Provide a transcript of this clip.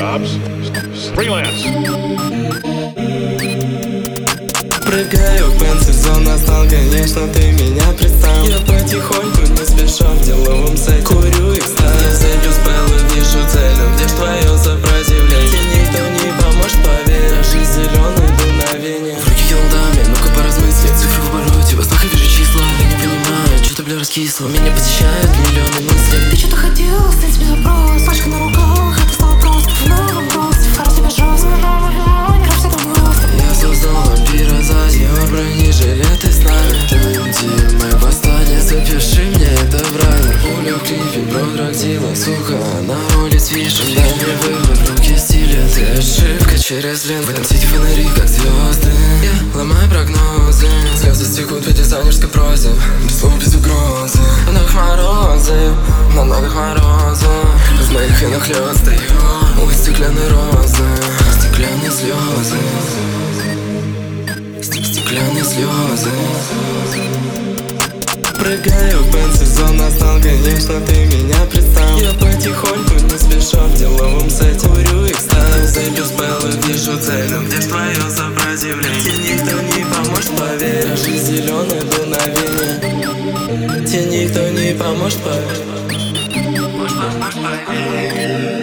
jobs. Freelance. Прыгаю в бенз-сезон, настал, конечно, ты меня представил. Я потихоньку, не спеша, в деловом сете курю и встаю. Зайду спелы, вижу цель, но где ж твое сопротивление? Тебе никто не поможет, поверь, наши зеленые дуновения. В руки елдами, ну-ка поразмысли. Цифры в обороте, во снах я вижу числа. Я не понимаю, что-то бля раскисло. Меня посещают миллионы мыслей. Ты что-то хотел, снять тебе вопрос. Пачка на руках, это стало просто. В новом госте, фара тебя жестко. Я создал вампира за Диор, бронежилет и снайпер. Мое восстание, запиши мне это в райдер. Пуля в клипе, продрагдила, сука, на улице вижу. Дай мне выбор, в руки стиля, ты ошибка через ленту. В этом свете фонари, как звезды. Я ломаю прогнозы, слезы стекут в дизайнерской прозе. Без слов, без угрозы. На ногах морозы, на ногах морозы. В моих венах лед стою, у стеклянной розы. Стеклянные слезы, стеклянные слезы. Прыгаю в бенз-сезон, настал, конечно, ты меня представил. Я потихоньку, не спеша, в деловом сете курю и встаю. Зайду спелы, вижу цель, но где ж твое сопротивление? Тебе никто не поможет, поверь, наши зеленые дуновения. Тебе никто не поможет, поверь.